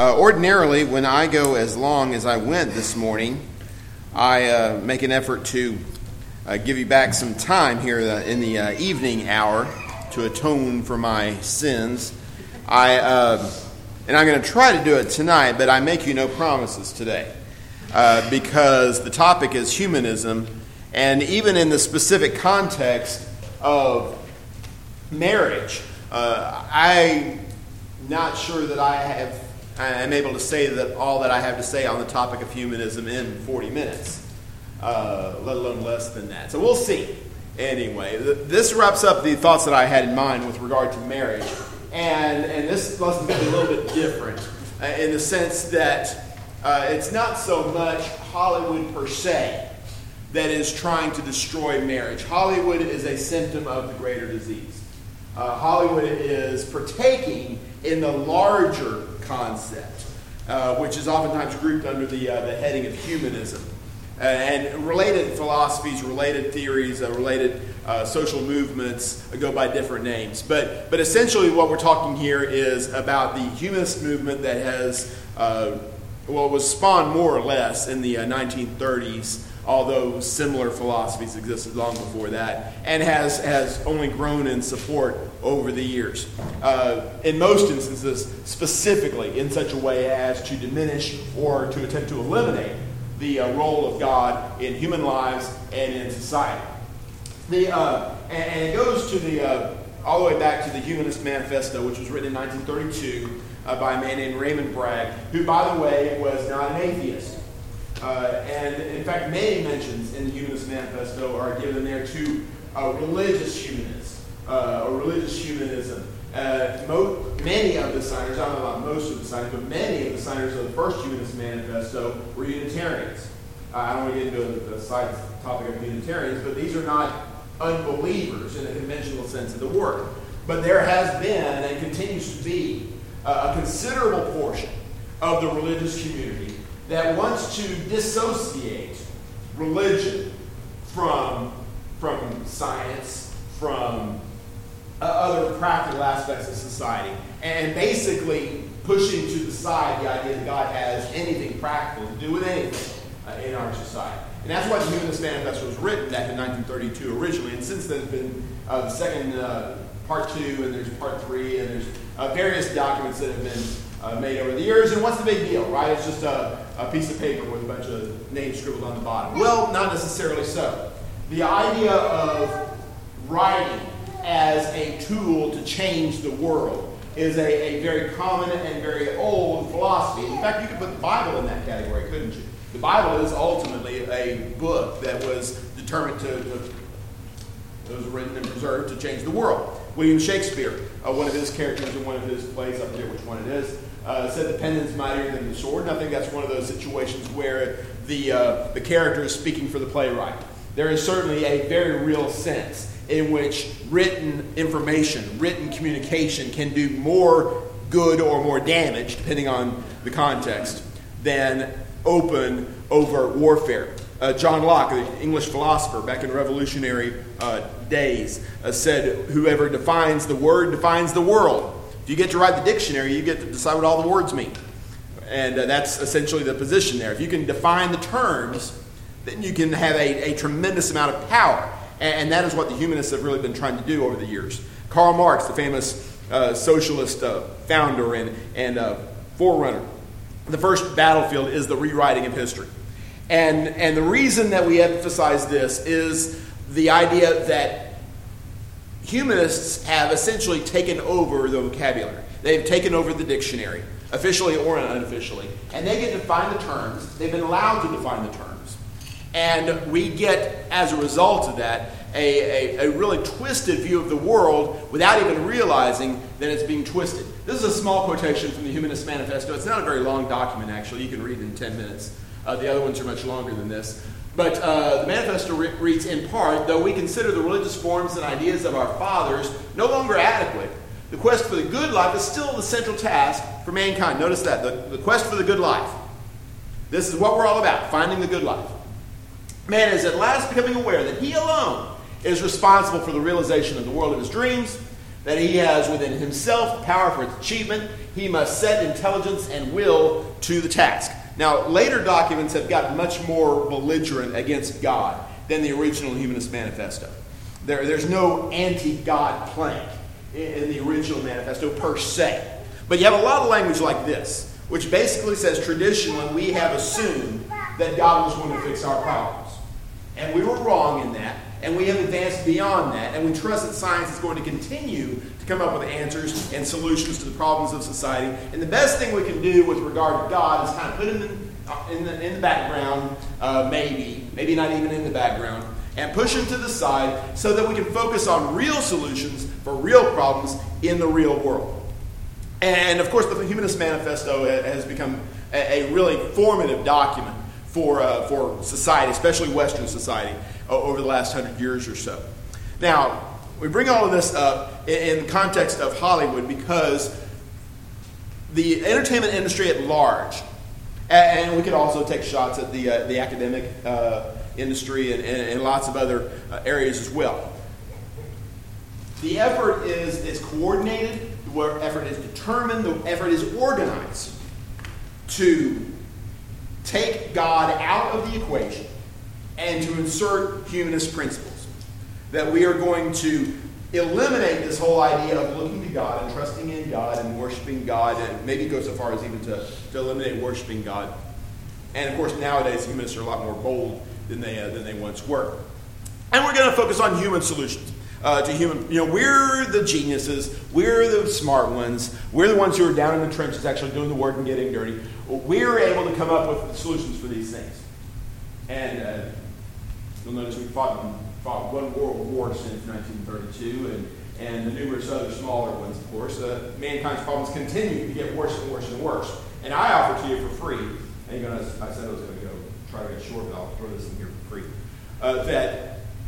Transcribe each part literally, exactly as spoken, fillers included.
Uh, ordinarily, when I go as long as I went this morning, I uh, make an effort to uh, give you back some time here uh, in the uh, evening hour to atone for my sins. I uh, and I'm going to try to do it tonight, but I make you no promises today uh, because the topic is humanism, and even in the specific context of marriage, uh, I'm not sure that I have. I'm able to say that all that I have to say on the topic of humanism in forty minutes, uh, let alone less than that. So we'll see. Anyway, th- this wraps up the thoughts that I had in mind with regard to marriage. And and this lesson is going to be a little bit different uh, in the sense that uh, it's not so much Hollywood per se that is trying to destroy marriage. Hollywood is a symptom of the greater disease. Uh, Hollywood is partaking in the larger concept, uh, which is oftentimes grouped under the uh, the heading of humanism, uh, and related philosophies, related theories, uh, related uh, social movements uh, go by different names. But but essentially, what we're talking here is about the humanist movement that has uh, well was spawned more or less in the uh, nineteen thirties. Although similar philosophies existed long before that, and has, has only grown in support over the years. Uh, in most instances, specifically in such a way as to diminish or to attempt to eliminate the uh, role of God in human lives and in society. The uh, and, and it goes to the uh, all the way back to the Humanist Manifesto, which was written in nineteen thirty-two uh, by a man named Raymond Bragg, who, by the way, was not an atheist. Uh, and in fact, many mentions in the Humanist Manifesto are given there to uh, religious humanists uh, or religious humanism. Uh, mo- many of the signers, I don't know about most of the signers, but many of the signers of the first Humanist Manifesto were Unitarians. Uh, I don't want to get into the side topic of Unitarians, but these are not unbelievers in the conventional sense of the word. But there has been and continues to be uh, a considerable portion of the religious community that wants to dissociate religion from, from science, from uh, other practical aspects of society, and basically pushing to the side the idea that God has anything practical to do with anything uh, in our society. And that's why the Humanist Manifesto was written back in nineteen thirty-two originally, and since then there's been uh, the second uh, part two, and there's part three, and there's uh, various documents that have been Uh, made over the years. And what's the big deal, right? It's just a, a piece of paper with a bunch of names scribbled on the bottom. Well, not necessarily so. The idea of writing as a tool to change the world is a, a very common and very old philosophy. In fact, you could put the Bible in that category, couldn't you? The Bible is ultimately a book that was determined to, to it was written and preserved to change the world. William Shakespeare, uh, one of his characters in one of his plays, I forget which one it is, uh, said the pen is mightier than the sword. And I think that's one of those situations where the uh, the character is speaking for the playwright. There is certainly a very real sense in which written information, written communication can do more good or more damage, depending on the context, than open, overt warfare. Uh, John Locke, the English philosopher back in the Revolutionary uh, days, uh, said, whoever defines the word defines the world. If you get to write the dictionary, you get to decide what all the words mean. And uh, that's essentially the position there. If you can define the terms, then you can have a, a tremendous amount of power. And, and that is what the humanists have really been trying to do over the years. Karl Marx, the famous uh, socialist uh, founder and, and uh, forerunner, the first battlefield is the rewriting of history. And, and the reason that we emphasize this is the idea that humanists have essentially taken over the vocabulary. They've taken over the dictionary, officially or unofficially, and they get to define the terms. They've been allowed to define the terms. And we get, as a result of that, a, a, a really twisted view of the world without even realizing that it's being twisted. This is a small quotation from the Humanist Manifesto. It's not a very long document, actually. You can read it in ten minutes. Uh, the other ones are much longer than this. But uh, the manifesto re- reads, in part, though we consider the religious forms and ideas of our fathers no longer adequate, the quest for the good life is still the central task for mankind. Notice that, the, the quest for the good life. This is what we're all about, finding the good life. Man is at last becoming aware that he alone is responsible for the realization of the world of his dreams, that he has within himself power for its achievement. He must set intelligence and will to the task. Now, later documents have gotten much more belligerent against God than the original Humanist Manifesto. There, there's no anti-God plank in, in the original manifesto per se. But you have a lot of language like this, which basically says traditionally we have assumed that God was going to fix our problems. And we were wrong in that, and we have advanced beyond that, and we trust that science is going to continue to come up with answers and solutions to the problems of society. And the best thing we can do with regard to God is kind of put him in, in, the, in the background, uh, maybe, maybe not even in the background, and push him to the side so that we can focus on real solutions for real problems in the real world. And, of course, the Humanist Manifesto has become a, a really formative document for, uh, for society, especially Western society, uh, over the last hundred years or so. Now, we bring all of this up in, in the context of Hollywood because the entertainment industry at large, and we could also take shots at the, uh, the academic uh, industry and, and, and lots of other uh, areas as well. The effort is, is coordinated, the effort is determined, the effort is organized to take God out of the equation and to insert humanist principles. That we are going to eliminate this whole idea of looking to God and trusting in God and worshiping God, and maybe go so far as even to, to eliminate worshiping God. And of course, nowadays humanists are a lot more bold than they uh, than they once were. And we're going to focus on human solutions. Uh, to human, you know, we're the geniuses, we're the smart ones, we're the ones who are down in the trenches actually doing the work and getting dirty. We're able to come up with solutions for these things. And uh, you'll notice we fought, fought one world war since nineteen thirty-two, and, and the numerous other smaller ones, of course. Uh, mankind's problems continue to get worse and worse and worse. And I offer to you for free, and you're gonna, I said I was going to go try to get short, but I'll throw this in here for free, uh, that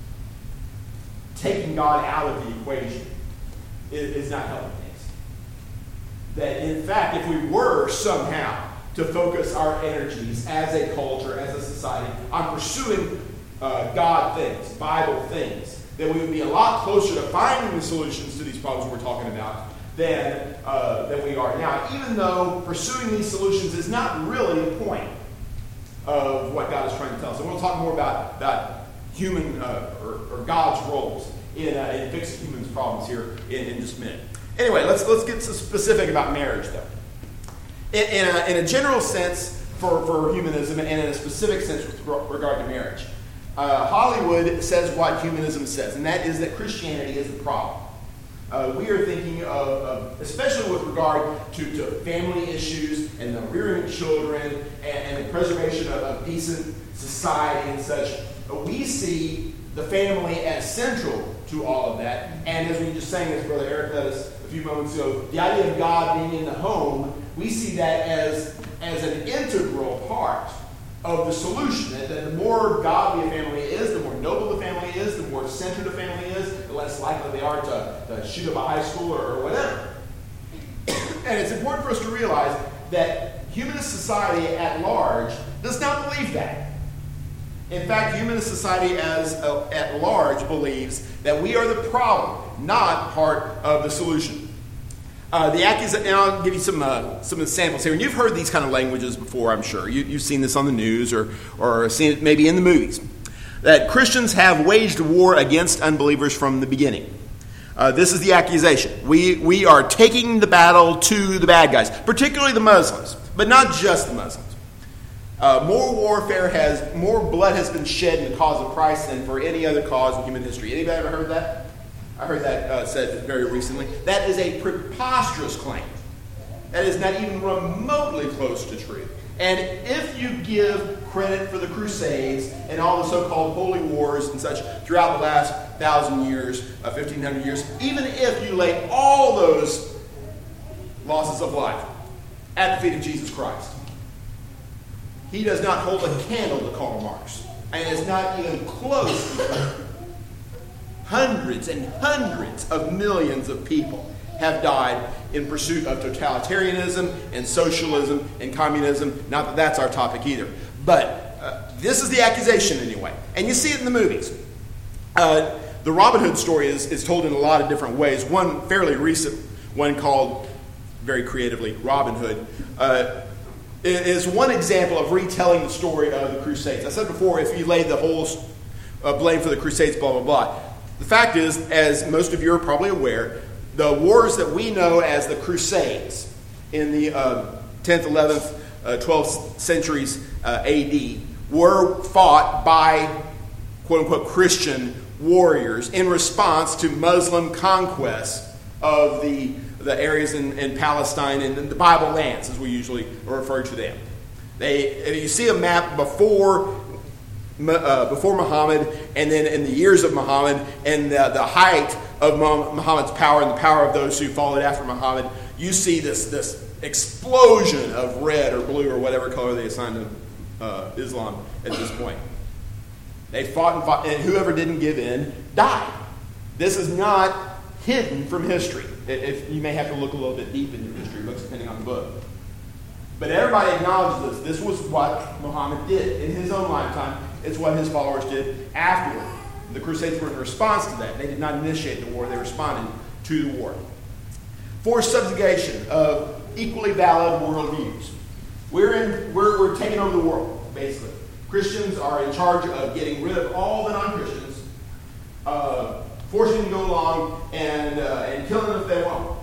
taking God out of the equation is, is not helping things. That in fact, if we were somehow to focus our energies as a culture, as a society, on pursuing uh, God things, Bible things, then we would be a lot closer to finding the solutions to these problems we're talking about than, uh, than we are now, even though pursuing these solutions is not really the point of what God is trying to tell us. And we'll talk more about, about human uh, or, or God's roles in, uh, in fixing humans' problems here in, in just a minute. Anyway, let's let's get specific about marriage, though. In, in, a, in a general sense for, for humanism, and in a specific sense with regard to marriage, uh, Hollywood says what humanism says, and that is that Christianity is the problem. Uh, we are thinking of, of, especially with regard to, to family issues and the rearing of children and, and the preservation of, of decent society and such. We see the family as central to all of that. And as we just sang, as Brother Eric led us a few moments ago, the idea of God being in the home, we see that as, as an integral part of the solution. That, that the more godly a family is, the more noble the family is, the more centered a family is, the less likely they are to, to shoot up a high school or, or whatever. And it's important for us to realize that humanist society at large does not believe that. In fact, humanist society as uh, at large believes that we are the problem, not part of the solution. Uh, the accusation. Now I'll give you some uh, some examples here, and you've heard these kind of languages before, I'm sure. You, you've seen this on the news or or seen it maybe in the movies. That Christians have waged war against unbelievers from the beginning. Uh, this is the accusation. We we are taking the battle to the bad guys, particularly the Muslims, but not just the Muslims. Uh, more warfare has, more blood has been shed in the cause of Christ than for any other cause in human history. Anybody ever heard that? I heard that uh, said very recently. That is a preposterous claim. That is not even remotely close to truth. And if you give credit for the Crusades and all the so-called holy wars and such throughout the last thousand years, uh, fifteen hundred years, even if you lay all those losses of life at the feet of Jesus Christ, he does not hold a candle to Karl Marx, and is not even close to hundreds and hundreds of millions of people have died in pursuit of totalitarianism and socialism and communism. Not that that's our topic either. But uh, this is the accusation anyway. And you see it in the movies. Uh, the Robin Hood story is, is told in a lot of different ways. One fairly recent one called, very creatively, Robin Hood, uh, is one example of retelling the story of the Crusades. I said before, if you laid the whole uh, blame for the Crusades, blah, blah, blah. The fact is, as most of you are probably aware, the wars that we know as the Crusades in the uh, tenth, eleventh, uh, twelfth centuries uh, A D were fought by quote-unquote Christian warriors in response to Muslim conquest of the, the areas in, in Palestine and the Bible lands, as we usually refer to them. They, if you see a map before uh, before Muhammad, and then in the years of Muhammad, and the, the height of Muhammad's power and the power of those who followed after Muhammad, you see this, this explosion of red or blue or whatever color they assigned to uh, Islam at this point. They fought and fought, and whoever didn't give in died. This is not hidden from history. If you may have to look a little bit deep in your history books, depending on the book. But everybody acknowledges this. This was what Muhammad did in his own lifetime. It's what his followers did afterward. The Crusades were in response to that. They did not initiate the war. They responded to the war. Forced subjugation of equally valid worldviews. We're, in, we're, we're taking over the world, basically. Christians are in charge of getting rid of all the non-Christians, uh, forcing them to go along and, uh, and killing them if they want.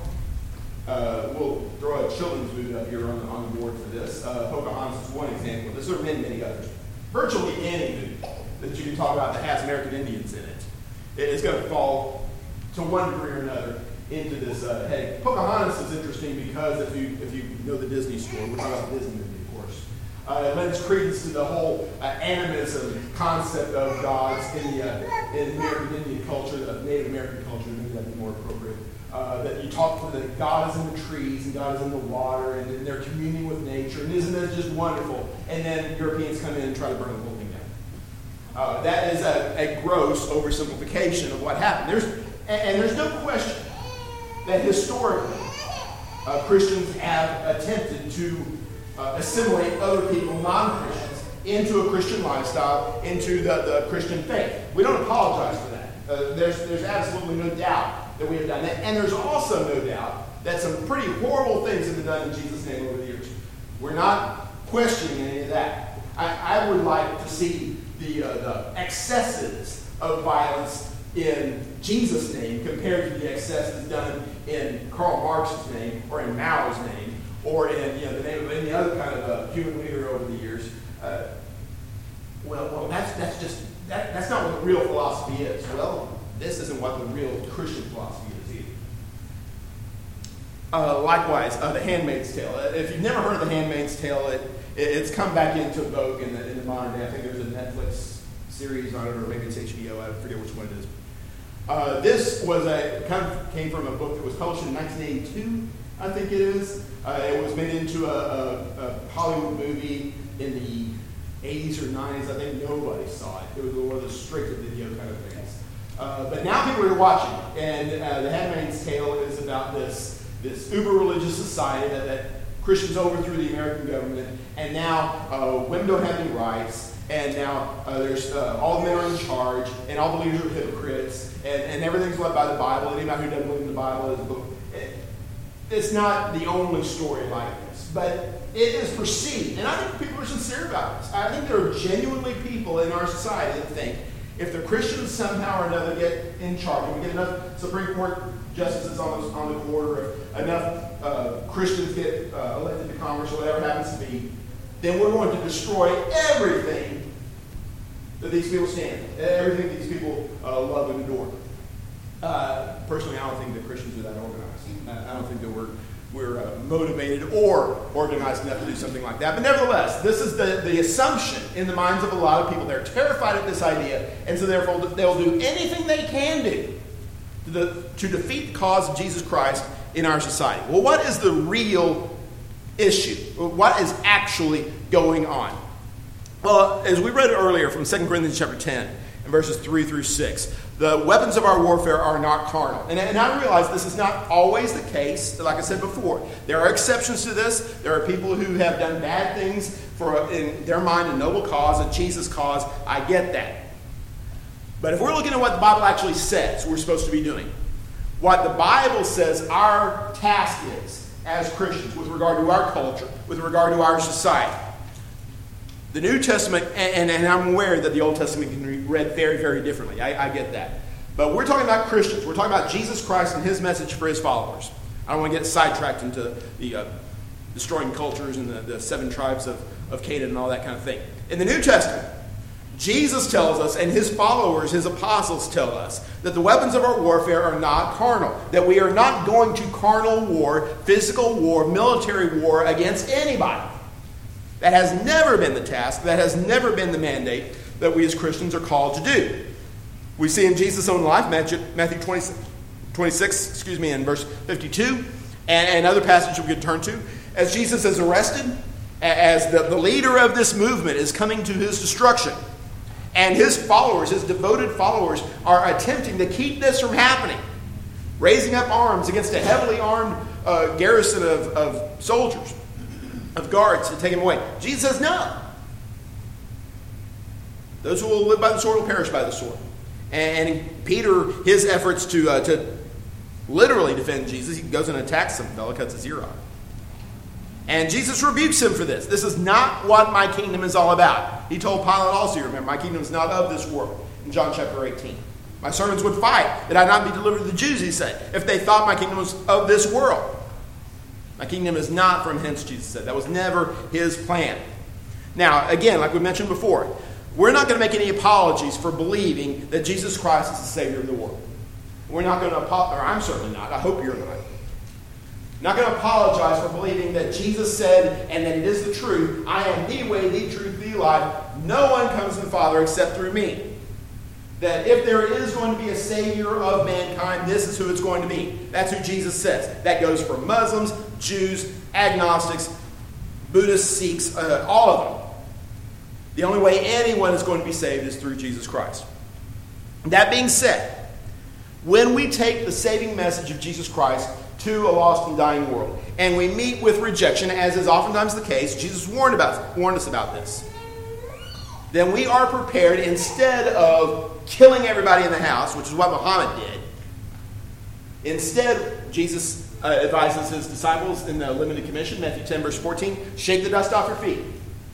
Uh, we'll throw a children's movie up here on the, on the board for this. Uh, Pocahontas is one example. There's sort of many, many others. Virtually any movie that you can talk about that has American Indians in it, it's going to fall to one degree or another into this uh, heading. Pocahontas is interesting because if you if you know the Disney story, we're talking about the Disney movie, of course. Uh, it lends credence to the whole uh, animism concept of gods in the uh, in American Indian culture, the Native American culture. Maybe that'd be more appropriate. Uh, that you talk to the God is in the trees and God is in the water and, and they're communing with nature, and isn't that just wonderful? And then Europeans come in and try to burn the whole thing down. Uh, that is a, a gross oversimplification of what happened. There's and, and there's no question that historically uh, Christians have attempted to uh, assimilate other people, non-Christians, into a Christian lifestyle, into the, the Christian faith. We don't apologize for that. Uh, there's there's absolutely no doubt that we have done that. And there's also no doubt that some pretty horrible things have been done in Jesus' name over the years. We're not questioning any of that. I, I would like to see the, uh, the excesses of violence in Jesus' name compared to the excesses done in Karl Marx's name or in Mao's name or in you know, the name of any other kind of uh, human leader over the years. Uh, well, well, that's that's just that, that's not what the real philosophy is. Well, this isn't what the real Christian philosophy is either. Uh, likewise, uh, The Handmaid's Tale. If you've never heard of The Handmaid's Tale, it, it it's come back into vogue in the, in the modern day. I think there's a Netflix series on it, or maybe it's H B O. I forget which one it is. Uh, this was a kind of came from a book that was published in nineteen eighty-two, I think it is. Uh, it was made into a, a, a Hollywood movie in the eighties or nineties. I think nobody saw it. It was one of the straight-to-video kind of things. Uh, but now people are watching it, and uh, The Handmaid's Tale is about this, this uber-religious society that, that Christians overthrew the American government, and now uh, women don't have any rights, and now uh, there's uh, all the men are in charge, and all the leaders are hypocrites, and, and everything's led by the Bible. Anybody who doesn't believe in the Bible is a book. It, it's not the only story like this, but it is perceived, and I think people are sincere about this. I think there are genuinely people in our society that think if the Christians somehow or another get in charge, if we get enough Supreme Court justices on the, on the court, or if enough uh, Christians get uh, elected to Congress, or whatever it happens to be, then we're going to destroy everything that these people stand for, everything that these people uh, love and adore. Uh, personally, I don't think that Christians are that organized. I, I don't think that we're we're uh, motivated or organized enough to do something like that. But nevertheless, this is the, the assumption in the minds of a lot of people. They're terrified of this idea, and so therefore they'll do anything they can do to, the, to defeat the cause of Jesus Christ in our society. Well, what is the real issue? What is actually going on? Well, as we read earlier from Second Corinthians chapter ten, and verses three through six, the weapons of our warfare are not carnal. And, and I realize this is not always the case. Like I said before, there are exceptions to this. There are people who have done bad things for, a, in their mind, a noble cause, a Jesus cause. I get that. But if we're looking at what the Bible actually says we're supposed to be doing, what the Bible says our task is as Christians with regard to our culture, with regard to our society. The New Testament, and, and, and I'm aware that the Old Testament can be read very, very differently. I, I get that. But we're talking about Christians. We're talking about Jesus Christ and his message for his followers. I don't want to get sidetracked into the uh, destroying cultures and the, the seven tribes of, of Canaan and all that kind of thing. In the New Testament, Jesus tells us, and his followers, his apostles tell us, that the weapons of our warfare are not carnal. That we are not going to carnal war, physical war, military war against anybody. That has never been the task. That has never been the mandate that we as Christians are called to do. We see in Jesus' own life, Matthew, Matthew twenty-six, twenty-six, excuse me, in verse fifty-two, and, and other passages we could turn to, as Jesus is arrested, as the, the leader of this movement is coming to his destruction, and his followers, his devoted followers, are attempting to keep this from happening, raising up arms against a heavily armed uh, garrison of, of soldiers, of guards to take him away. Jesus says no. Those who will live by the sword will perish by the sword. And Peter, his efforts to uh, to literally defend Jesus, he goes and attacks some fellow, cuts his ear off. And Jesus rebukes him for this. This is not what my kingdom is all about. He told Pilate also, you remember, my kingdom is not of this world, in John chapter eighteen. My servants would fight that I not be delivered to the Jews, he said, if they thought my kingdom was of this world. My kingdom is not from hence, Jesus said. That was never his plan. Now, again, like we mentioned before, we're not going to make any apologies for believing that Jesus Christ is the Savior of the world. We're not going to apologize, or I'm certainly not. I hope you're not. Not going to apologize for believing that Jesus said, and that it is the truth, I am the way, the truth, the life. No one comes to the Father except through me. That if there is going to be a Savior of mankind, this is who it's going to be. That's who Jesus says. That goes for Muslims, Jews, agnostics, Buddhists, Sikhs, uh, all of them. The only way anyone is going to be saved is through Jesus Christ. That being said, when we take the saving message of Jesus Christ to a lost and dying world, and we meet with rejection, as is oftentimes the case, Jesus warned about warned us about this, then we are prepared, instead of killing everybody in the house, which is what Muhammad did, instead, Jesus uh, advises his disciples in the limited commission, Matthew ten, verse fourteen, shake the dust off your feet.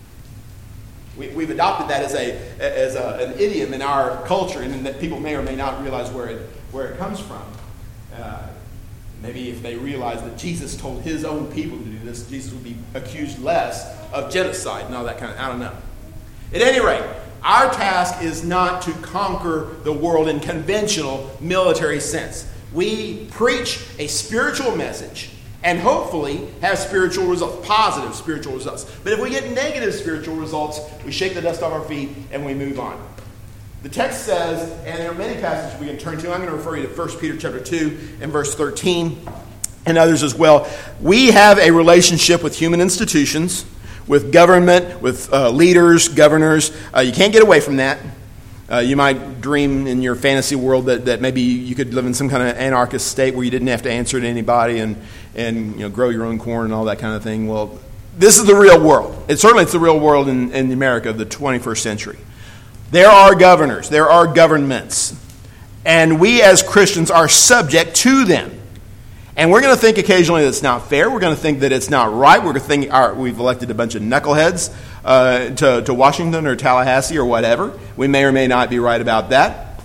We, we've adopted that as a as a, an idiom in our culture, and that people may or may not realize where it where it comes from. Uh, maybe if they realize that Jesus told his own people to do this, Jesus would be accused less of genocide and all that kind of. I don't know. At any rate, our task is not to conquer the world in conventional military sense. We preach a spiritual message and hopefully have spiritual results, positive spiritual results. But if we get negative spiritual results, we shake the dust off our feet and we move on. The text says, and there are many passages we can turn to. I'm going to refer you to First Peter chapter two and verse thirteen and others as well. We have a relationship with human institutions, with government, with uh, leaders, governors. Uh, you can't get away from that. Uh, you might dream in your fantasy world that, that maybe you could live in some kind of anarchist state where you didn't have to answer to anybody and, and you know grow your own corn and all that kind of thing. Well, this is the real world. It, certainly it's the real world in, in America of the twenty-first century. There are governors. There are governments. And we as Christians are subject to them. And we're going to think occasionally that it's not fair. We're going to think that it's not right. We're going to think our, we've elected a bunch of knuckleheads uh, to, to Washington or Tallahassee or whatever. We may or may not be right about that.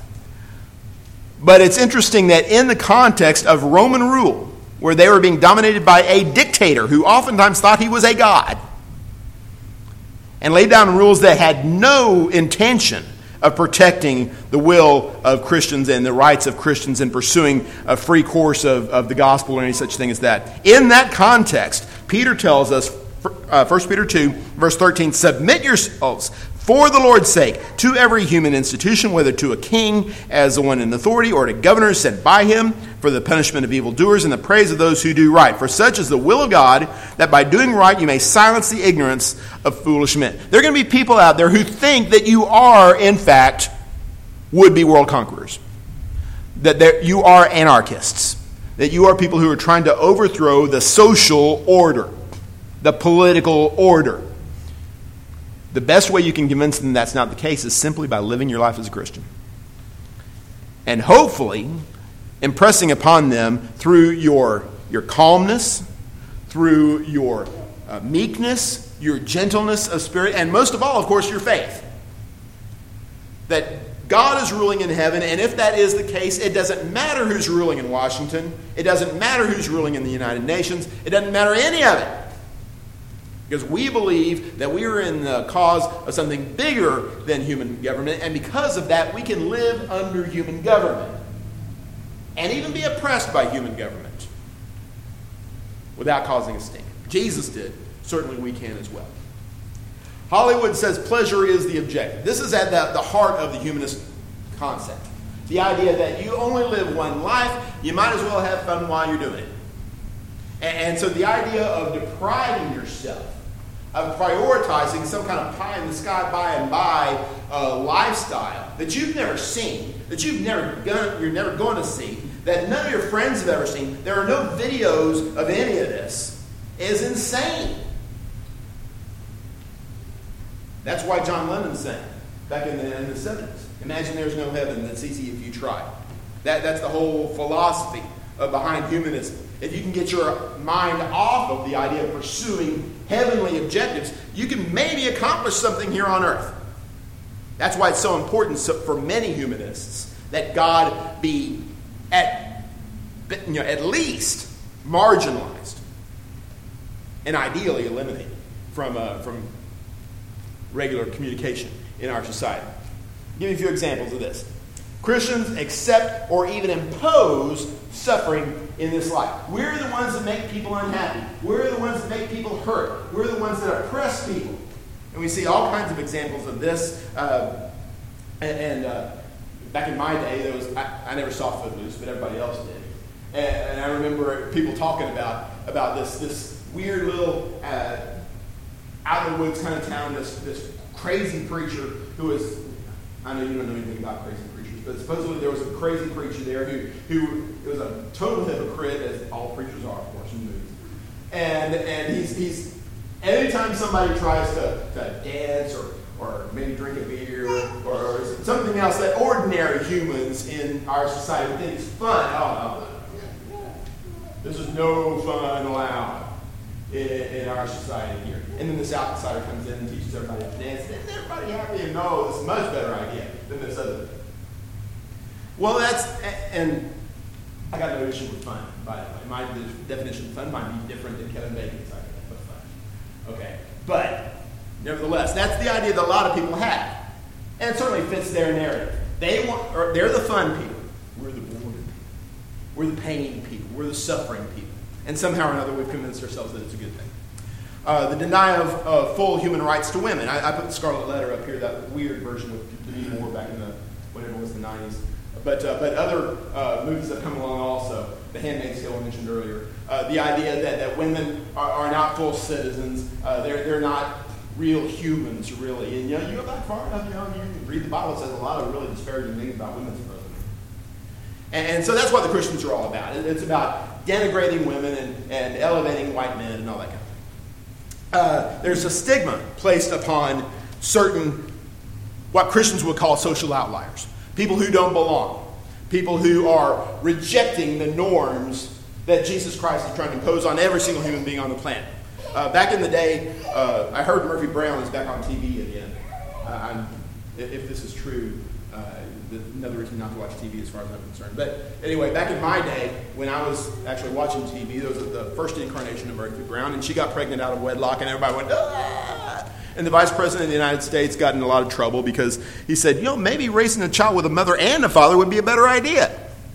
But it's interesting that in the context of Roman rule, where they were being dominated by a dictator who oftentimes thought he was a god, and laid down rules that had no intention of protecting the will of Christians and the rights of Christians and pursuing a free course of, of the gospel or any such thing as that. In that context, Peter tells us, uh, First Peter two, verse thirteen, submit yourselves for the Lord's sake to every human institution, whether to a king as the one in authority or to governors sent by him for the punishment of evildoers and the praise of those who do right. For such is the will of God, that by doing right you may silence the ignorance of foolish men. There are going to be people out there who think that you are, in fact, would-be world conquerors. That there, you are anarchists. That you are people who are trying to overthrow the social order, the political order. The best way you can convince them that's not the case is simply by living your life as a Christian. and hopefully impressing upon them through your, your calmness, through your uh, meekness, your gentleness of spirit, and most of all, of course, your faith. That God is ruling in heaven, and if that is the case, it doesn't matter who's ruling in Washington. It doesn't matter who's ruling in the United Nations. It doesn't matter any of it. Because we believe that we are in the cause of something bigger than human government, and because of that, we can live under human government and even be oppressed by human government without causing a stink. Jesus did. Certainly we can as well. Hollywood says pleasure is the objective. This is at the, the heart of the humanist concept. The idea that you only live one life, you might as well have fun while you're doing it. And, and so the idea of depriving yourself, of prioritizing some kind of pie-in-the-sky by-and-by uh, lifestyle that you've never seen, that you've never gonna, you're never going to see, that none of your friends have ever seen, there are no videos of any of this, is insane. That's why John Lennon sang back in the, in the seventies. Imagine there's no heaven, that's easy if you try. That, that's the whole philosophy uh, behind humanism. If you can get your mind off of the idea of pursuing heavenly objectives, you can maybe accomplish something here on earth. That's why it's so important for many humanists that God be at, you know, at least marginalized and ideally eliminated from, uh, from regular communication in our society. I'll give you a few examples of this. Christians accept or even impose suffering in this life. We're the ones that make people unhappy. We're the ones that make people hurt. We're the ones that oppress people. And we see all kinds of examples of this. Uh, and and uh, back in my day, there was I, I never saw Footloose, but everybody else did. And, and I remember people talking about, about this, this weird little uh, out in the woods kind of town, this, this crazy preacher who was, I know you don't know anything about crazy preachers, but supposedly there was a crazy preacher there who, who was a total hypocrite, as all preachers are, of course, in movies. And and he's he's anytime somebody tries to, to dance or or maybe drink a beer or, or something else that ordinary humans in our society think is fun, oh no, this is no fun allowed in, in our society here. And then this outsider comes in and teaches everybody how to dance. And everybody happy and no, it's a much better idea than this other thing. Well, that's, and I got no issue with fun, by the way. My definition of fun might be different than Kevin Bacon's idea of fun. Okay, but nevertheless, that's the idea that a lot of people have. And it certainly fits their narrative. They want, or they're the fun people. We're the boring people. We're the pain people. We're the suffering people. And somehow or another, we've convinced ourselves that it's a good thing. Uh, the denial of uh, full human rights to women. I, I put the Scarlet Letter up here, that weird version with Demi Moore back in the, whatever it was, the nineties. But uh, but other uh, movies that come along also. The Handmaid's Tale I mentioned earlier. Uh, the idea that, that women are, are not full citizens. Uh, they're they're not real humans, really. And you know, you go back far enough, you know, you can read the Bible. It says a lot of really disparaging things about women's presence. And, and so that's what the Christians are all about. It, it's about denigrating women and, and elevating white men and all that kind of thing. Uh, there's a stigma placed upon certain, what Christians would call social outliers. People who don't belong. People who are rejecting the norms that Jesus Christ is trying to impose on every single human being on the planet. Uh, back in the day, uh, I heard Murphy Brown is back on T V again. Uh, I'm, if this is true, uh, another reason not to watch T V as far as I'm concerned. But anyway, back in my day, when I was actually watching T V, there was the first incarnation of Murphy Brown, and she got pregnant out of wedlock, and everybody went, ah! And the Vice President of the United States got in a lot of trouble because he said, you know, maybe raising a child with a mother and a father would be a better idea.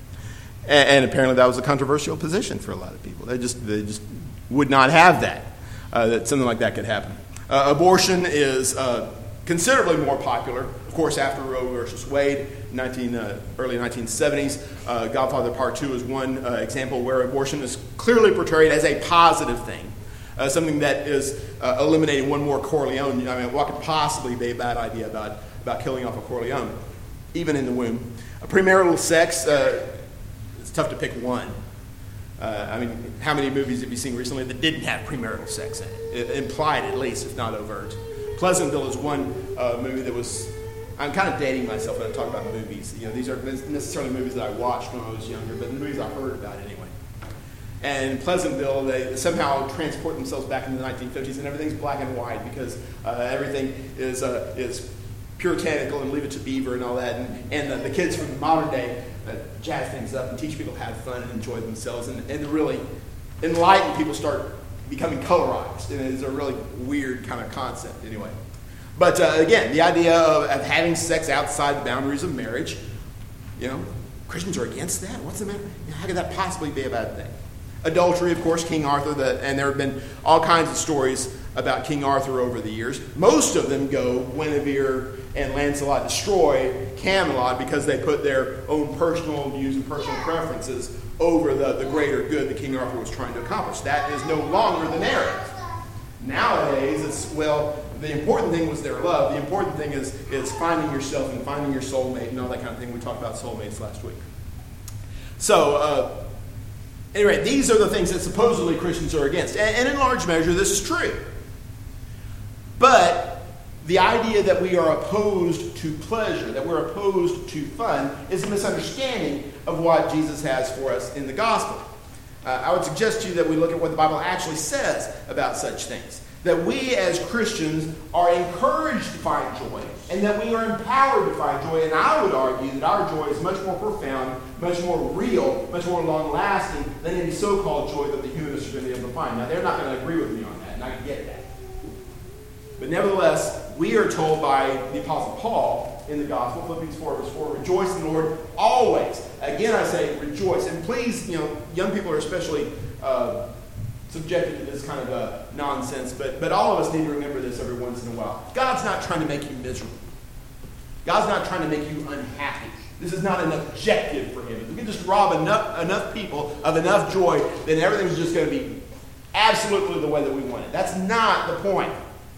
And, and apparently that was a controversial position for a lot of people. They just they just would not have that, uh, that something like that could happen. Uh, abortion is uh, considerably more popular, of course, after Roe versus Wade, nineteen, uh, early nineteen seventies. Uh, Godfather Part two is one uh, example where abortion is clearly portrayed as a positive thing. Uh, something that is uh, eliminating one more Corleone. I mean, what could possibly be a bad idea about, about killing off a Corleone, even in the womb? Uh, premarital sex, uh, it's tough to pick one. Uh, I mean, how many movies have you seen recently that didn't have premarital sex in it? It implied, at least, if not overt. Pleasantville is one uh, movie that was I'm kind of dating myself when I talk about movies. You know, these aren't necessarily movies that I watched when I was younger, but the movies I heard about anyway. And in Pleasantville, they somehow transport themselves back into the nineteen fifties, and everything's black and white because uh, everything is uh, is puritanical and Leave It to Beaver and all that. And, and the, the kids from the modern day uh, jazz things up and teach people how to have fun and enjoy themselves, and, and really enlighten people start becoming colorized. And it's a really weird kind of concept anyway. But uh, again, the idea of, of having sex outside the boundaries of marriage, you know, Christians are against that? What's the matter? How could that possibly be a bad thing? Adultery, of course, King Arthur, the, and there have been all kinds of stories about King Arthur over the years. Most of them go, Guinevere and Lancelot destroy Camelot because they put their own personal views and personal preferences over the, the greater good that King Arthur was trying to accomplish. That is no longer the narrative. Nowadays, it's, well, the important thing was their love. The important thing is, is finding yourself and finding your soulmate and all that kind of thing. We talked about soulmates last week. So, uh, anyway, these are the things that supposedly Christians are against. And, and in large measure, this is true. But the idea that we are opposed to pleasure, that we're opposed to fun, is a misunderstanding of what Jesus has for us in the gospel. Uh, I would suggest to you that we look at what the Bible actually says about such things. That we as Christians are encouraged to find joy, and that we are empowered to find joy. And I would argue that our joy is much more profound, much more real, much more long-lasting than any so-called joy that the humanists are going to be able to find. Now, they're not going to agree with me on that, and I get that. But nevertheless, we are told by the Apostle Paul in the Gospel, Philippians four, verse four, rejoice in the Lord always. Again, I say rejoice. And please, you know, young people are especially uh, subjected to this kind of uh, nonsense, but, but all of us need to remember this every once in a while. God's not trying to make you miserable. God's not trying to make you unhappy. This is not an objective for him. If we can just rob enough, enough people of enough joy, then everything's just going to be absolutely the way that we want it. That's not the point.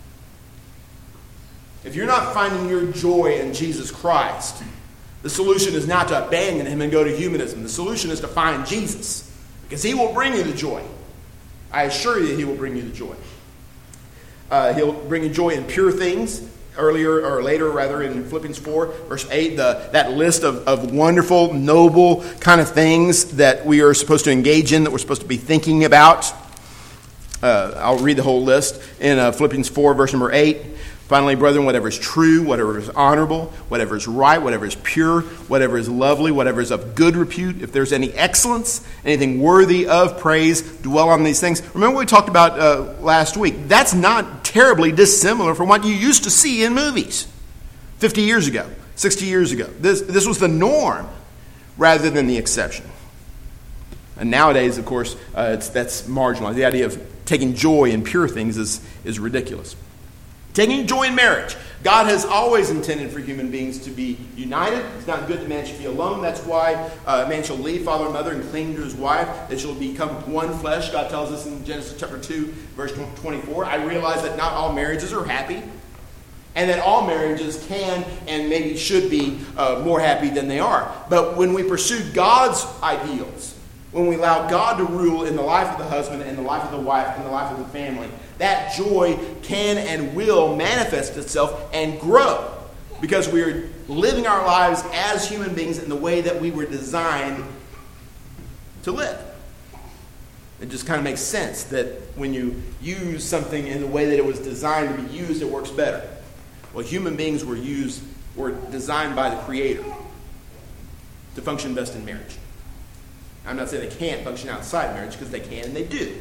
If you're not finding your joy in Jesus Christ, the solution is not to abandon him and go to humanism. The solution is to find Jesus, because he will bring you the joy. I assure you he will bring you the joy. Uh, he'll bring you joy in pure things. Earlier, or later rather, in Philippians four, verse eight, the, that list of, of wonderful, noble kind of things that we are supposed to engage in, that we're supposed to be thinking about. Uh, I'll read the whole list in uh, Philippians four, verse number eight. Finally, brethren, whatever is true, whatever is honorable, whatever is right, whatever is pure, whatever is lovely, whatever is of good repute, if there's any excellence, anything worthy of praise, dwell on these things. Remember what we talked about uh, last week. That's not terribly dissimilar from what you used to see in movies fifty years ago, sixty years ago. This, this was the norm rather than the exception. And nowadays, of course, uh, it's, that's marginalized. The idea of taking joy in pure things is, is ridiculous. Taking joy in marriage. God has always intended for human beings to be united. It's not good that man should be alone. That's why uh, man shall leave father and mother and cling to his wife. They shall become one flesh. God tells us in Genesis chapter two, verse twenty-four. I realize that not all marriages are happy, and that all marriages can and maybe should be uh, more happy than they are. But when we pursue God's ideals, when we allow God to rule in the life of the husband and the life of the wife and the life of the family, that joy can and will manifest itself and grow, because we are living our lives as human beings in the way that we were designed to live. It just kind of makes sense that when you use something in the way that it was designed to be used, it works better. Well, human beings were used, were designed by the Creator to function best in marriage. I'm not saying they can't function outside marriage, because they can and they do.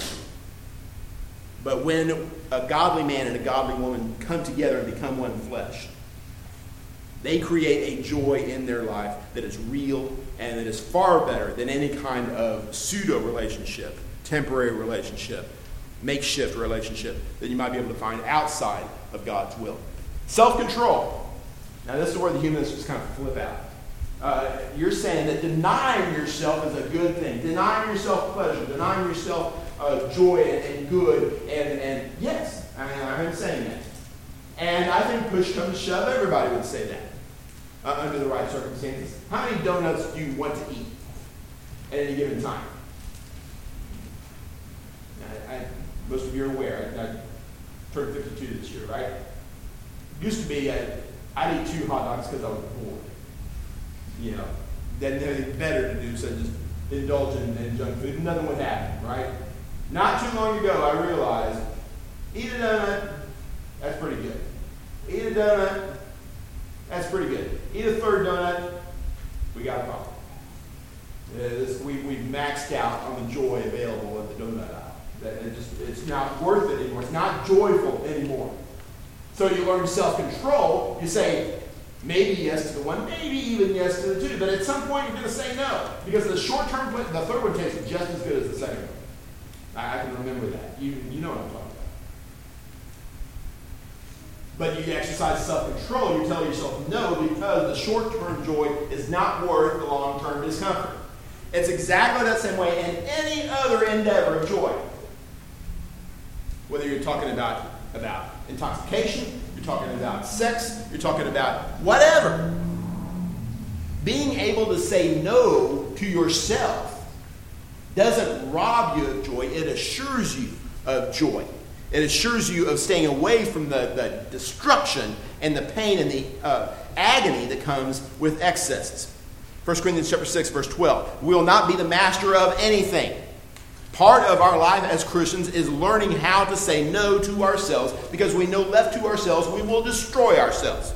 But when a godly man and a godly woman come together and become one flesh, they create a joy in their life that is real and that is far better than any kind of pseudo-relationship, temporary relationship, makeshift relationship that you might be able to find outside of God's will. Self-control. Now, this is where the humanists just kind of flip out. Uh, you're saying that denying yourself is a good thing. Denying yourself pleasure. Denying yourself uh, joy and, and good. And, and yes, I mean, I'm saying that. And I think push comes to shove, everybody would say that uh, under the right circumstances. How many donuts do you want to eat at any given time? I, I, most of you are aware. I, I turned fifty-two this year, right? It used to be, I, I'd eat two hot dogs because I was bored. You know, then anything better to do, so just indulge in, in junk food, and nothing would happen, right? Not too long ago, I realized, eat a donut, that's pretty good. Eat a donut, that's pretty good. Eat a third donut, we got a problem. Uh, this, we, we've maxed out on the joy available at the donut aisle. That it just, it's not worth it anymore. It's not joyful anymore. So you learn self-control. You say, maybe yes to the one, maybe even yes to the two. But at some point, you're going to say no. Because the short-term, the third one tastes just as good as the second one. I, I can remember that. You, you know what I'm talking about. But you exercise self-control. You tell yourself no because the short-term joy is not worth the long-term discomfort. It's exactly that same way in any other endeavor of joy. Whether you're talking about, about intoxication, you're talking about sex, you're talking about whatever. Being able to say no to yourself doesn't rob you of joy. It assures you of joy. It assures you of staying away from the, the destruction and the pain and the uh, agony that comes with excesses. First Corinthians chapter six, verse twelve. We will not be the master of anything. Part of our life as Christians is learning how to say no to ourselves, because we know left to ourselves, we will destroy ourselves.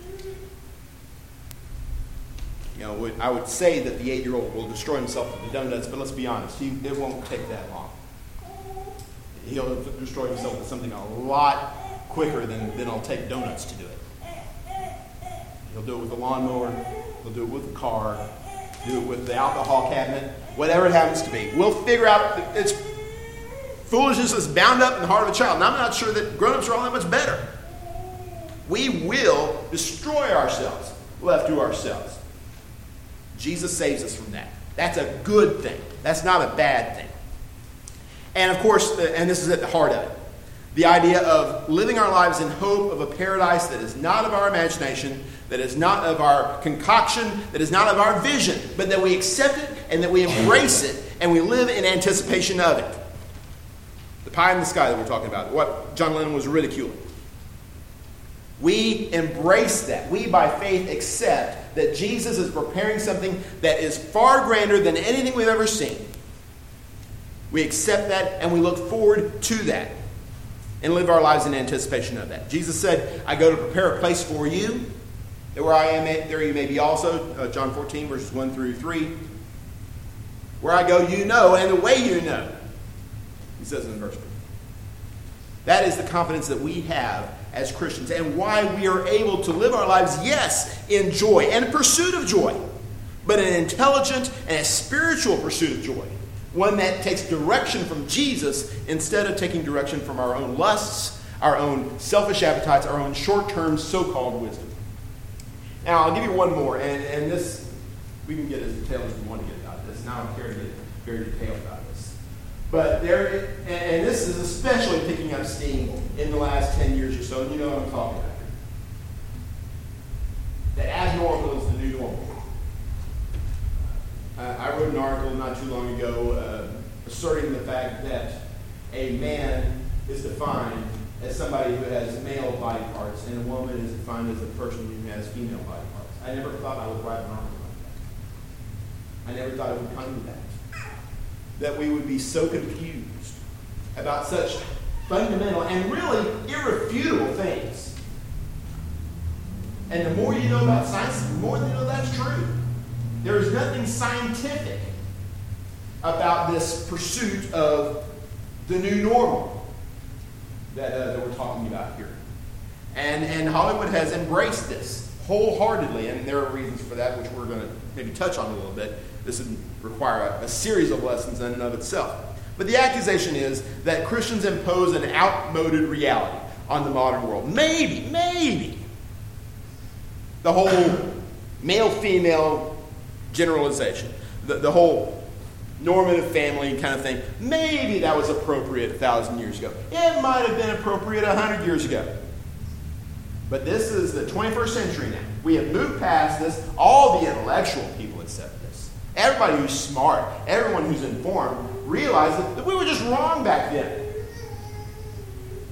You know, I would say that the eight-year-old will destroy himself with the donuts, but let's be honest, he, it won't take that long. He'll destroy himself with something a lot quicker than, than it'll take donuts to do it. He'll do it with a lawnmower. He'll do it with the car. Do it with the alcohol cabinet. Whatever it happens to be. We'll figure out it's foolishness is bound up in the heart of a child. And I'm not sure that grown-ups are all that much better. We will destroy ourselves left to ourselves. Jesus saves us from that. That's a good thing. That's not a bad thing. And of course, and this is at the heart of it, the idea of living our lives in hope of a paradise that is not of our imagination, that is not of our concoction, that is not of our vision, but that we accept it and that we embrace it and we live in anticipation of it. The pie in the sky that we're talking about, what John Lennon was ridiculing. We embrace that. We, by faith, accept that Jesus is preparing something that is far grander than anything we've ever seen. We accept that and we look forward to that and live our lives in anticipation of that. Jesus said, I go to prepare a place for you, that where I am, there you may be also. Uh, John fourteen, verses one through three. Where I go, you know, and the way you know. He says in verse three. That is the confidence that we have as Christians and why we are able to live our lives, yes, in joy and pursuit of joy, but an intelligent and a spiritual pursuit of joy. One that takes direction from Jesus instead of taking direction from our own lusts, our own selfish appetites, our own short-term so-called wisdom. Now, I'll give you one more, and, and this, we can get as detailed as we want to get about this, and I don't care to get very detailed about this. But there, and this is especially picking up steam in the last ten years or so, and you know what I'm talking about. That abnormal is the new normal. Uh, I wrote an article not too long ago uh, asserting the fact that a man is defined as somebody who has male body parts and a woman is defined as a person who has female body parts. I never thought I would write an article like that. I never thought it would come to that. That we would be so confused about such fundamental and really irrefutable things. And the more you know about science, the more you know that's true. There is nothing scientific about this pursuit of the new normal that, uh, that we're talking about here. And, and Hollywood has embraced this wholeheartedly, and there are reasons for that, which we're going to maybe touch on a little bit. This would require a, a series of lessons in and of itself. But the accusation is that Christians impose an outmoded reality on the modern world. Maybe, maybe the whole male-female generalization, the, the whole normative family kind of thing, maybe that was appropriate a thousand years ago. It might have been appropriate a hundred years ago. But this is the twenty-first century now. We have moved past this. All the intellectual people accept this. Everybody who's smart, everyone who's informed, realizes that we were just wrong back then.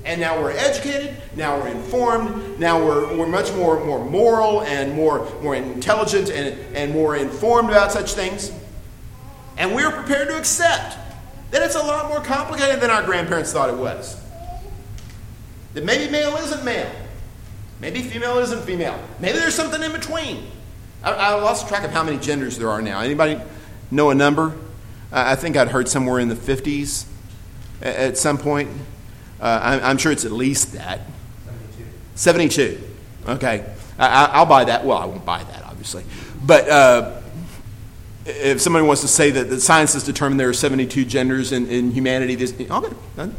And now we're educated, now we're informed, now we're, we're much more, more moral and more, more intelligent and, and more informed about such things. And we're prepared to accept that it's a lot more complicated than our grandparents thought it was. That maybe male isn't male. Maybe female isn't female. Maybe there's something in between. I, I lost track of how many genders there are now. Anybody know a number? I think I'd heard somewhere in the fifties at some point. Uh, I'm, I'm sure it's at least that. seventy-two. seventy-two. Okay. I, I'll buy that. Well, I won't buy that, obviously. But uh, if somebody wants to say that, that science has determined there are seventy-two genders in, in humanity, this, okay.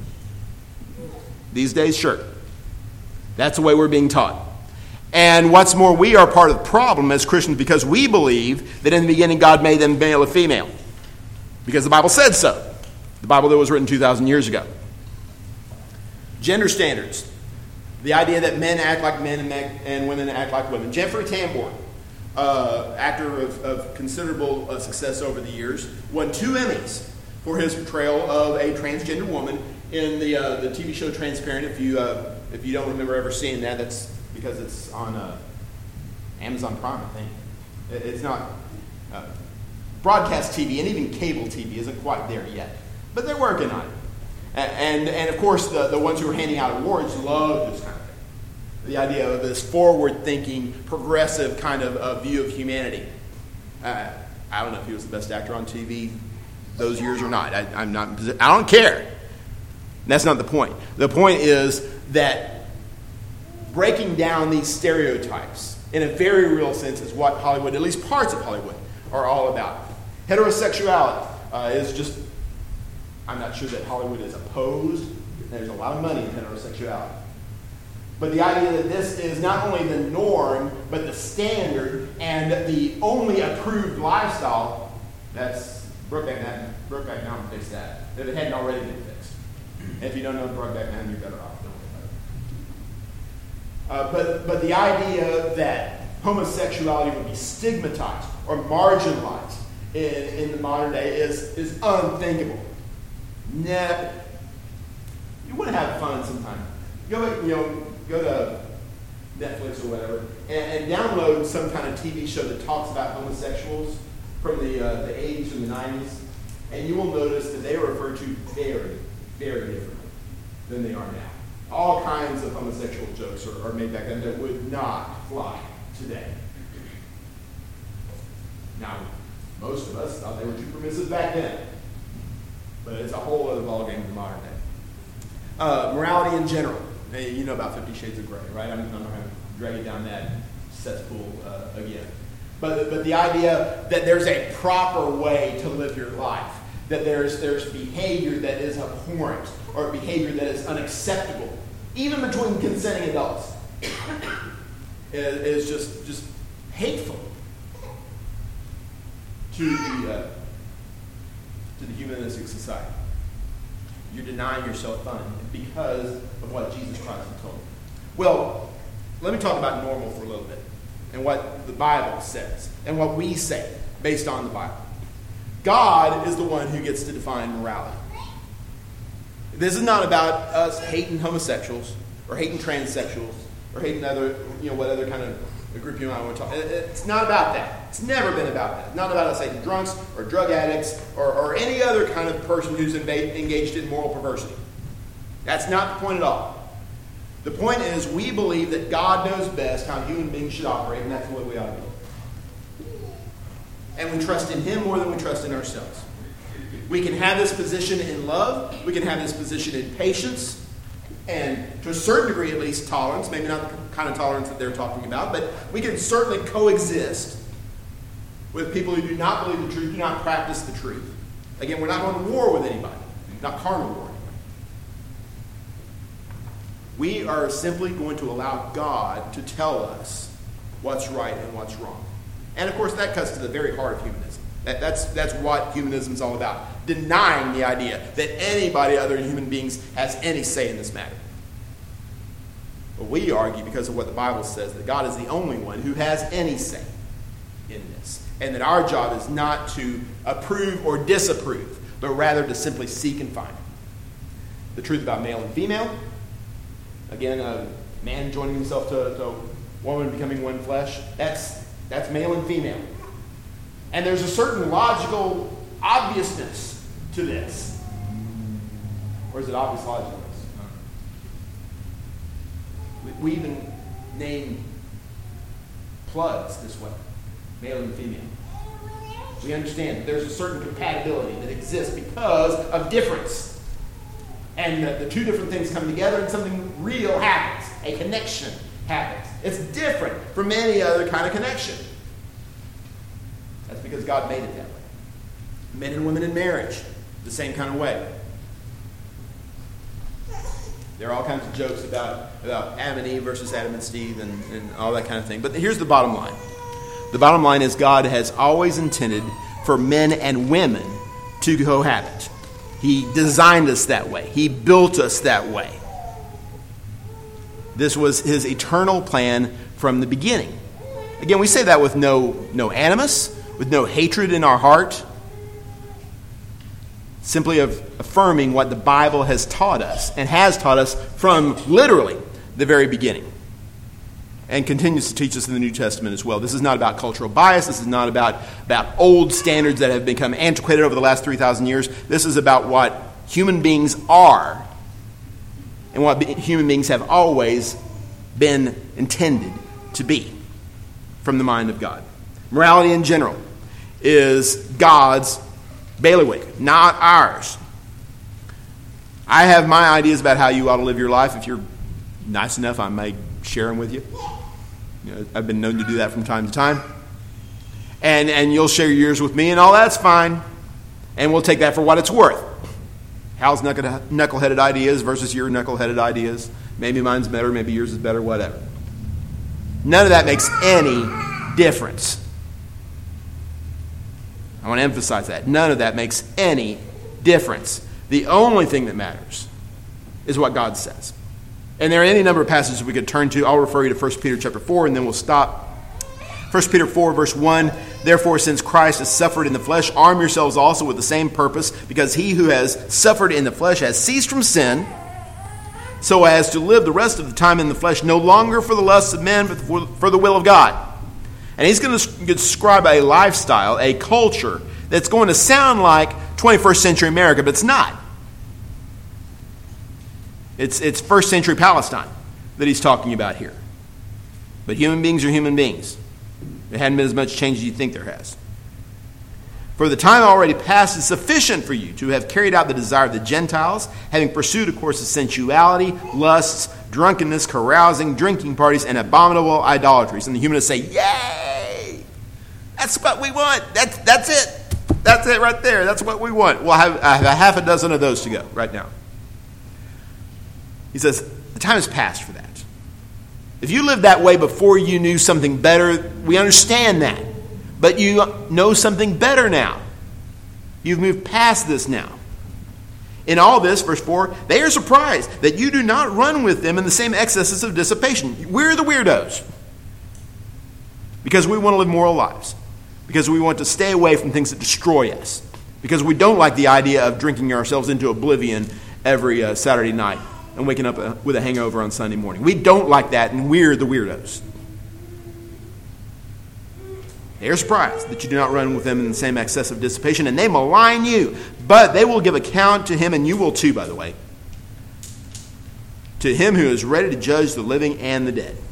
These days, sure. That's the way we're being taught. And what's more, we are part of the problem as Christians because we believe that in the beginning God made them male and female. Because the Bible said so. The Bible that was written two thousand years ago. Gender standards. The idea that men act like men and, men, and women act like women. Jeffrey Tambor, uh, actor of, of considerable uh, success over the years, won two Emmys for his portrayal of a transgender woman in the uh, the T V show Transparent. If you uh, if you don't remember ever seeing that, that's because it's on uh, Amazon Prime, I think. It, it's not uh, broadcast T V, and even cable T V isn't quite there yet, but they're working on it. And, and of course, the, the ones who are handing out awards love this kind of thing. The idea of this forward-thinking, progressive kind of uh, view of humanity. Uh, I don't know if he was the best actor on T V those years or not. I, I'm not. I don't care. That's not the point. The point is that breaking down these stereotypes in a very real sense is what Hollywood, at least parts of Hollywood, are all about. Heterosexuality uh, is just... I'm not sure that Hollywood is opposed. There's a lot of money in heterosexuality. But the idea that this is not only the norm, but the standard and the only approved lifestyle, that's Brokeback Mountain. Brokeback Mountain fixed that. If it hadn't already been fixed. And if you don't know Brokeback Mountain, you're better off. Uh, but, but the idea that homosexuality would be stigmatized or marginalized in, in the modern day is, is unthinkable. Nah, you want to have fun sometime. Go, you know, go to Netflix or whatever, and, and download some kind of T V show that talks about homosexuals from the uh, the eighties and the nineties, and you will notice that they are referred to very, very differently than they are now. All kinds of homosexual jokes are, are made back then that would not fly today. Now, most of us thought they were too permissive back then. But it's a whole other ballgame in the modern day. Uh, morality in general. Hey, you know about Fifty Shades of Grey, right? I'm, I'm not going to drag you down that cesspool uh, again. But, but the idea that there's a proper way to live your life, that there's, there's behavior that is abhorrent or behavior that is unacceptable, even between consenting adults, is, is just, just hateful to the... Uh, to the humanistic society. You're denying yourself fun because of what Jesus Christ has told you. Well, let me talk about normal for a little bit and what the Bible says and what we say based on the Bible. God is the one who gets to define morality. This is not about us hating homosexuals or hating transsexuals or hating other, you know, what other kind of group you might want to talk. It's not about that. It's never been about that. It's not about us hating drunks or drug addicts or, or any other kind of person who's engaged in moral perversity. That's not the point at all. The point is we believe that God knows best how human beings should operate, and that's the way we ought to be. And we trust in Him more than we trust in ourselves. We can have this position in love. We can have this position in patience. And to a certain degree, at least, tolerance. Maybe not the kind of tolerance that they're talking about, but we can certainly coexist with people who do not believe the truth, do not practice the truth. Again, we're not going to war with anybody, not carnal war. We are simply going to allow God to tell us what's right and what's wrong. And of course, that cuts to the very heart of humanism. That, that's, that's what humanism is all about. Denying the idea that anybody other than human beings has any say in this matter. But we argue, because of what the Bible says, that God is the only one who has any say in this. And that our job is not to approve or disapprove, but rather to simply seek and find the truth about male and female, Again, a man joining himself to, to a woman becoming one flesh. That's, that's male and female. And there's a certain logical obviousness to this. Or is it obvious logicalness? We, we even name plugs this way, male and female. We understand that there's a certain compatibility that exists because of difference. And the, the two different things come together and something real happens. A connection happens. It's different from any other kind of connection. That's because God made it that way. Men and women in marriage, the same kind of way. There are all kinds of jokes about, about Adam and Eve versus Adam and Steve and, and all that kind of thing. But here's the bottom line. The bottom line is God has always intended for men and women to cohabit. He designed us that way. He built us that way. This was his eternal plan from the beginning. Again, we say that with no, no animus, with no hatred in our heart. Simply of affirming what the Bible has taught us and has taught us from literally the very beginning. And continues to teach us in the New Testament as well. This is not about cultural bias. This is not about, about old standards that have become antiquated over the last three thousand years. This is about what human beings are and what human beings have always been intended to be from the mind of God. Morality in general is God's bailiwick, not ours. I have my ideas about how you ought to live your life. If you're nice enough, I may share them with you. You know, I've been known to do that from time to time. And and you'll share yours with me, and all that's fine. And we'll take that for what it's worth. Hal's knuckle-headed ideas versus your knuckle-headed ideas. Maybe mine's better, maybe yours is better, whatever. None of that makes any difference. I want to emphasize that. None of that makes any difference. The only thing that matters is what God says. And there are any number of passages we could turn to. I'll refer you to First Peter chapter four, and then we'll stop. First Peter four, verse one, therefore, since Christ has suffered in the flesh, arm yourselves also with the same purpose, because he who has suffered in the flesh has ceased from sin, so as to live the rest of the time in the flesh, no longer for the lusts of men, but for, for the will of God. And he's going to describe a lifestyle, a culture, that's going to sound like twenty-first century America, but it's not. It's, it's first century Palestine that he's talking about here. But human beings are human beings. There hadn't been as much change as you think there has. For the time already past is sufficient for you to have carried out the desire of the Gentiles, having pursued a course of sensuality, lusts, drunkenness, carousing, drinking parties, and abominable idolatries. And the humanists say, yay! That's what we want. That's, that's it. That's it right there. That's what we want. We'll have, I have a half a dozen of those to go right now. He says, the time has passed for that. If you lived that way before you knew something better, we understand that. But you know something better now. You've moved past this now. In all this, verse four, they are surprised that you do not run with them in the same excesses of dissipation. We're the weirdos. Because we want to live moral lives. Because we want to stay away from things that destroy us. Because we don't like the idea of drinking ourselves into oblivion every uh, Saturday night and waking up uh, with a hangover on Sunday morning. We don't like that, and we're the weirdos. They are surprised that you do not run with them in the same excess of dissipation, and they malign you. But they will give account to him, and you will too, by the way, to him who is ready to judge the living and the dead.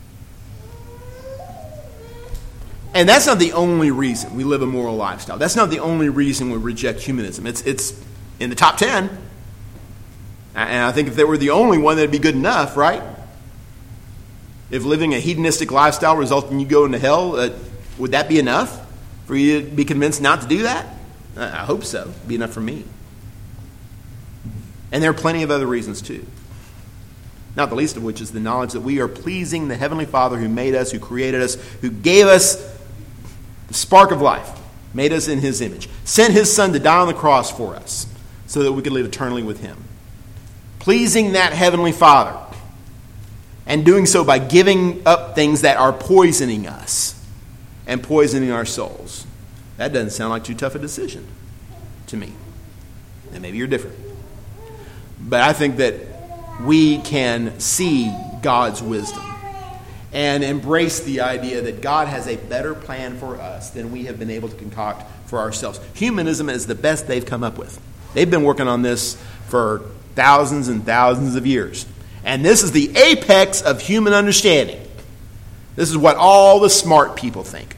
And that's not the only reason we live a moral lifestyle. That's not the only reason we reject humanism. It's, it's in the top ten. And I think if they were the only one, that'd be good enough, right? If living a hedonistic lifestyle results in you going to hell, uh, would that be enough for you to be convinced not to do that? I hope so. It'd be enough for me. And there are plenty of other reasons too. Not the least of which is the knowledge that we are pleasing the Heavenly Father who made us, who created us, who gave us the spark of life, made us in his image, sent his Son to die on the cross for us so that we could live eternally with him. Pleasing that Heavenly Father, and doing so by giving up things that are poisoning us and poisoning our souls. That doesn't sound like too tough a decision to me. And maybe you're different. But I think that we can see God's wisdom and embrace the idea that God has a better plan for us than we have been able to concoct for ourselves. Humanism is the best they've come up with. They've been working on this for thousands and thousands of years. And this is the apex of human understanding. This is what all the smart people think.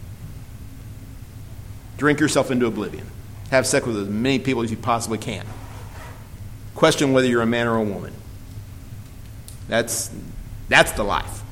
Drink yourself into oblivion. Have sex with as many people as you possibly can. Question whether you're a man or a woman. That's, that's the life.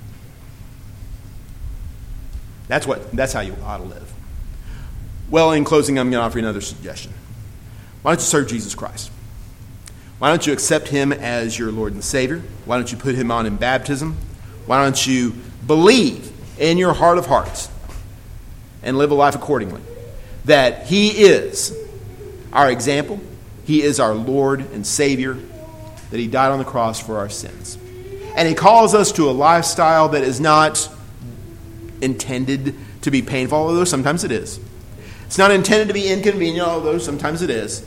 That's what. That's how you ought to live. Well, in closing, I'm going to offer you another suggestion. Why don't you serve Jesus Christ? Why don't you accept him as your Lord and Savior? Why don't you put him on in baptism? Why don't you believe in your heart of hearts and live a life accordingly? That he is our example. He is our Lord and Savior. That he died on the cross for our sins. And he calls us to a lifestyle that is not intended to be painful, although sometimes it is. It's not intended to be inconvenient, although sometimes it is.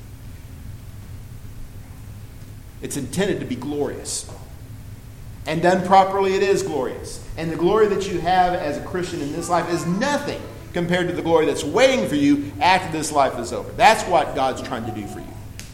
It's intended to be glorious. And done properly, it is glorious. And the glory that you have as a Christian in this life is nothing compared to the glory that's waiting for you after this life is over. That's what God's trying to do for you.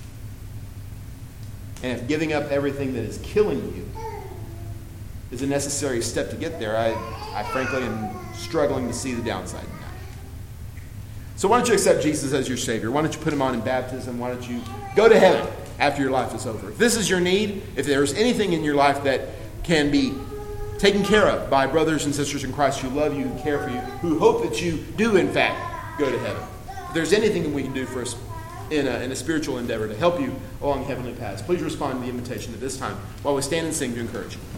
And if giving up everything that is killing you is a necessary step to get there, I, I frankly am struggling to see the downside in that. So why don't you accept Jesus as your Savior? Why don't you put him on in baptism? Why don't you go to heaven after your life is over? If this is your need, if there's anything in your life that can be taken care of by brothers and sisters in Christ who love you, who care for you, who hope that you do, in fact, go to heaven. If there's anything that we can do for us in a, in a spiritual endeavor to help you along heavenly paths, please respond to the invitation at this time while we stand and sing to encourage you.